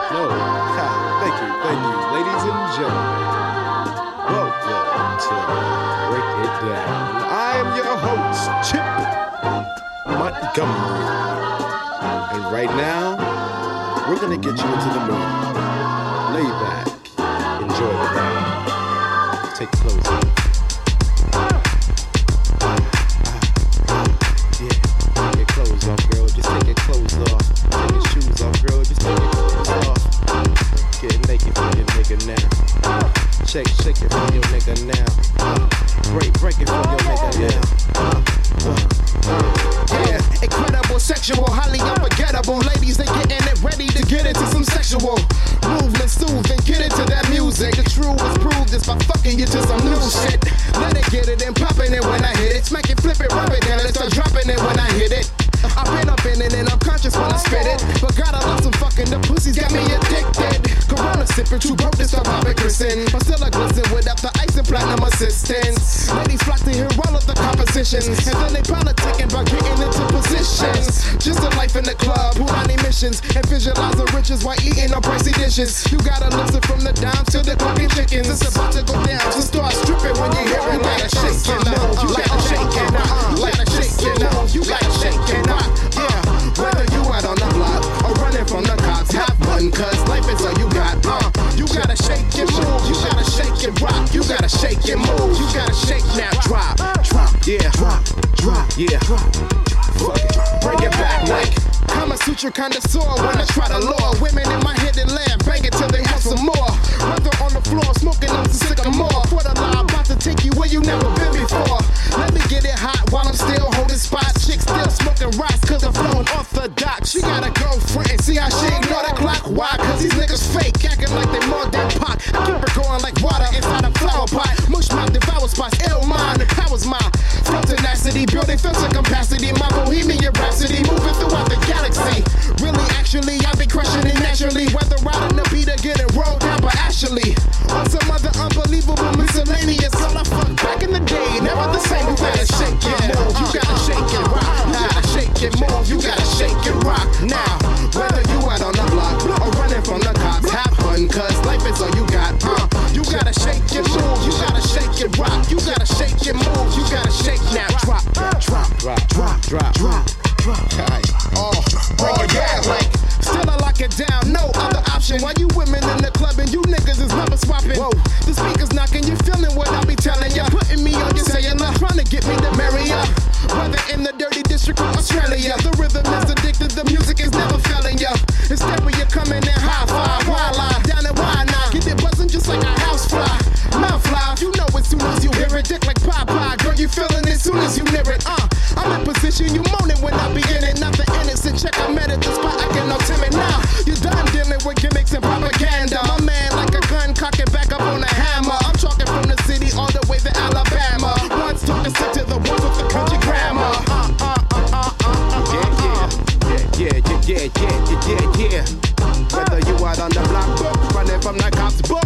No. Thank you. Ladies and gentlemen, welcome to Break It Down. I am your host, Chip Montgomery. And right now, we're gonna get you into the mood. Lay back, enjoy the ride. Take your clothes off. Yeah, take your clothes off, girl. Just take your clothes off. Take your shoes off, girl. Just take your clothes off. Get naked for your nigga now. Shake it for your nigga now. Break it for your nigga now. Yeah, incredible, sexual, highly unforgettable. Ladies, they getting it ready to get into some sexual movement, soothe and get into that music. The true is proved just by fucking you to some new shit. Let it get it and popping it when I hit it. Smack it, flip it, rub it down and start dropping it when I hit it. I've been up in it and I'm conscious when I spit it. But gotta love some fucking, the pussies got me addicted. Corona sipping, too broke to stop popping Christian. But still I glisten without the ice and platinum assistance. Ladies flock to hear all of the compositions. And then they politicking about getting into positions. Just a life in the club, who on emissions. And visualize the riches while eating on pricey dishes. You gotta listen from the dimes to the cooking chickens. It's about to go down, so start stripping when you hear it. Like a shaking up, you gotta shake it up. Like a shaking up, you gotta shake it up. Yeah, whether you out on the block or running from the cops, have fun, cause life is all you got. You gotta shake and move, you gotta shake and rock, you gotta shake and move, you gotta shake now, drop, yeah, drop, yeah, fuck it, bring it back like Kama Sutra kinda sore when I try to lure women in my hidden land, bang it till they have some more. Whether on the floor, smoking on some sycamore. For the lie, about to take you where you never been before. Let me get it hot while I'm still holding spots. Chicks still smoking rocks cause I'm flowing orthodox. She got a girlfriend, see how she ignore the clock. Why? Cause these niggas fake, acting like they more than pot. I keep her going like water inside a flower pot. Mush mouth, devour spots, ill mind, the power's mine. Flow tenacity, building filter capacity. My bohemian rhapsody, moving throughout the galaxy. Really, actually, I be crushing it naturally. Whether riding the beat or getting rolled down by Ashley. Or some other unbelievable miscellaneous. All I fuck back in the day, never the same. You gotta shake it, move, you gotta shake it, rock. You gotta shake it, move, you gotta shake it, rock. Now, whether you out on the block or running from the cops, have fun, cause life is all you got. You gotta shake it, move, you gotta shake it, rock. You gotta shake it, move, you gotta shake now, drop. Bring it down like still I lock it down, no other option. While you women in the club and you niggas is rubber swapping. Whoa, the speakers knocking, you feeling what I be telling ya. Putting me on your cellular, trying to get me to marry ya. Whether in the dirty district of Australia, the rhythm is addictive, the music is never failing ya. Instead when you're coming in high five, wild lie, down at why not? Get it buzzing just like a house fly. Mouth fly, you know as soon as you hear it, dick like Popeye. Girl, you feeling it soon as you near it, I'm in position, you moaning when I begin it. Not the innocent check, I met at the spot, I get no timid now. You done dealing with gimmicks and propaganda. My man like a gun, cocking back up on a hammer. I'm talking from the city all the way to Alabama. Once talking sick to the ones with the country grammar. Yeah. Whether you out on the block, book, running from the cops, book.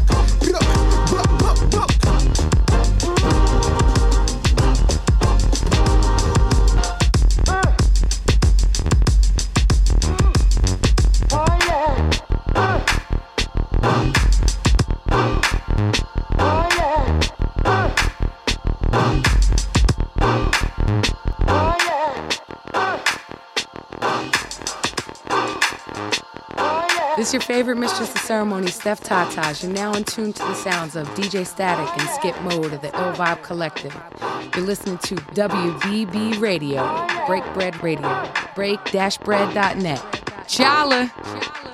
This is your favorite mistress of ceremony, Steph Tataj. You're now in tune to the sounds of DJ Static and Skip Mode of the Ill Vibe Collective. You're listening to WBB Radio, Break Bread Radio, break-bread.net. Chala!